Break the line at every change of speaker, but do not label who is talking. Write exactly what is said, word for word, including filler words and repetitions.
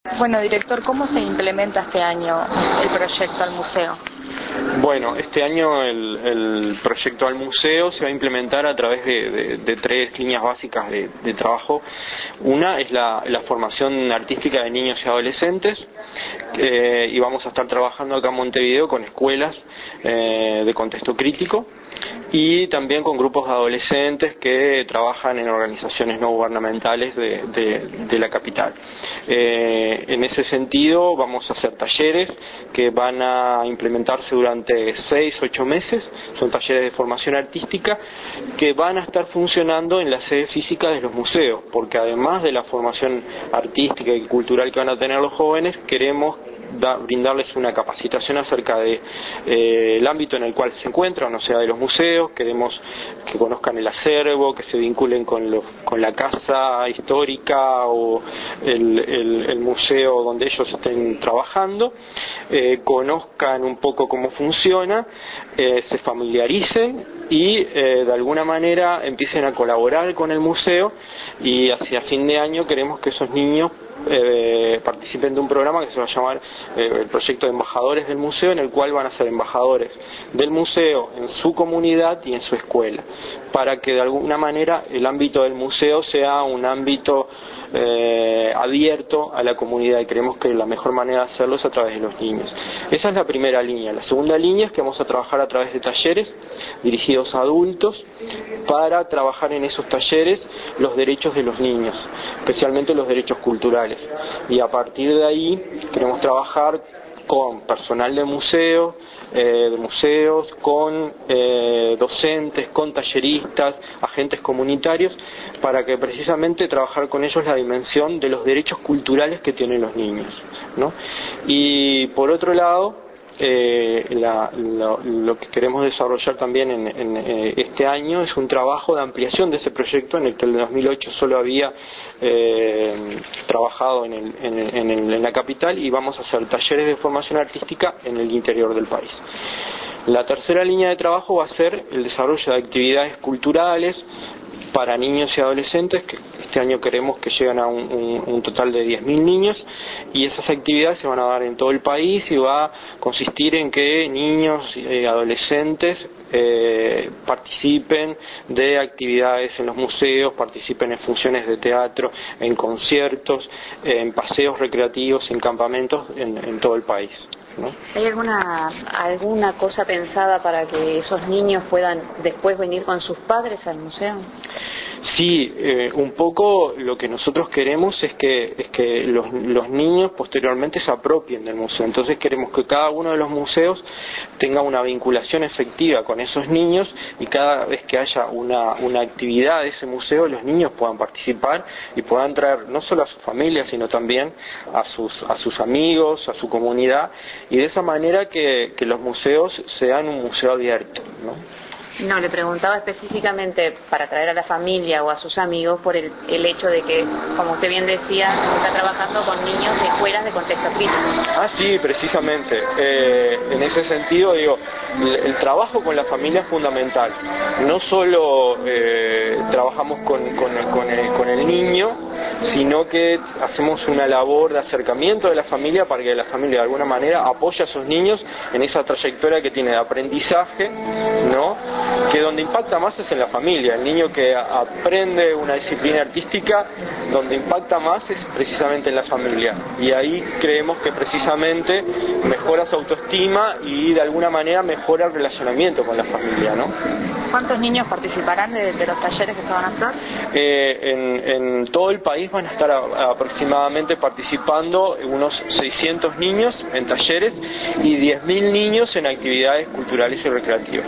Bueno, director, ¿cómo se implementa este año el proyecto al museo?
Bueno, este año el, el proyecto al museo se va a implementar a través de, de, de tres líneas básicas de, de trabajo. Una es la, la formación artística de niños y adolescentes, eh, y vamos a estar trabajando acá en Montevideo con escuelas eh, de contexto crítico y también con grupos de adolescentes que trabajan en organizaciones no gubernamentales de, de, de la capital. Eh, en ese sentido vamos a hacer talleres que van a implementarse durante seis, ocho meses. Son talleres de formación artística que van a estar funcionando en la sede física de los museos, porque además de la formación artística y cultural que van a tener los jóvenes, queremos Da, brindarles una capacitación acerca de eh, el ámbito en el cual se encuentran, o sea, de los museos. Queremos que conozcan el acervo, que se vinculen con, lo, con la casa histórica o el, el, el museo donde ellos estén trabajando, eh, conozcan un poco cómo funciona, eh, se familiaricen y eh, de alguna manera empiecen a colaborar con el museo, y hacia fin de año queremos que esos niños Eh, participen de un programa que se va a llamar eh, el proyecto de embajadores del museo, en el cual van a ser embajadores del museo en su comunidad y en su escuela, para que de alguna manera el ámbito del museo sea un ámbito eh, abierto a la comunidad, y creemos que la mejor manera de hacerlo es a través de los niños. Esa es la primera línea. La segunda línea es que vamos a trabajar a través de talleres dirigidos a adultos, para trabajar en esos talleres los derechos de los niños, especialmente los derechos culturales, y a partir de ahí queremos trabajar con personal de museo, eh, de museos, con eh, docentes, con talleristas, agentes comunitarios, para que precisamente trabajar con ellos la dimensión de los derechos culturales que tienen los niños, ¿no? Y por otro lado, Eh, la, lo, lo que queremos desarrollar también en, en eh, este año es un trabajo de ampliación de ese proyecto, en el que en el dos mil ocho solo había eh, trabajado en, el, en, el, en, el, en la capital, y vamos a hacer talleres de formación artística en el interior del país. La tercera línea de trabajo va a ser el desarrollo de actividades culturales para niños y adolescentes, que este año queremos que lleguen a un, un, un total de diez mil niños, y esas actividades se van a dar en todo el país, y va a consistir en que niños y adolescentes eh, participen de actividades en los museos, participen en funciones de teatro, en conciertos, en paseos recreativos, en campamentos en, en todo el país, ¿no?
¿Hay alguna alguna cosa pensada para que esos niños puedan después venir con sus padres al museo?
Sí, eh, un poco lo que nosotros queremos es que, es que los, los niños posteriormente se apropien del museo. Entonces queremos que cada uno de los museos tenga una vinculación efectiva con esos niños, y cada vez que haya una, una actividad de ese museo, los niños puedan participar y puedan traer no solo a su familia, sino también a sus, a sus amigos, a su comunidad, y de esa manera que, que los museos sean un museo abierto, ¿no?
No, le preguntaba específicamente para traer a la familia o a sus amigos por el, el hecho de que, como usted bien decía, está trabajando con niños de escuelas de contexto crítico.
Ah, sí, precisamente. Eh, en ese sentido, digo, el, el trabajo con la familia es fundamental. No solo eh, trabajamos con, con, el, con, el, con el niño, sino que hacemos una labor de acercamiento de la familia, para que la familia de alguna manera apoye a esos niños en esa trayectoria que tiene de aprendizaje, ¿no? Que donde impacta más es en la familia. El niño que aprende una disciplina artística, donde impacta más es precisamente en la familia, y ahí creemos que precisamente mejora su autoestima y de alguna manera mejora el relacionamiento con la familia, ¿no?
¿Cuántos niños participarán de, de los talleres que se van a hacer?
Eh, en, en todo el país van a estar a, aproximadamente participando unos seiscientos niños en talleres y diez mil niños en actividades culturales y recreativas.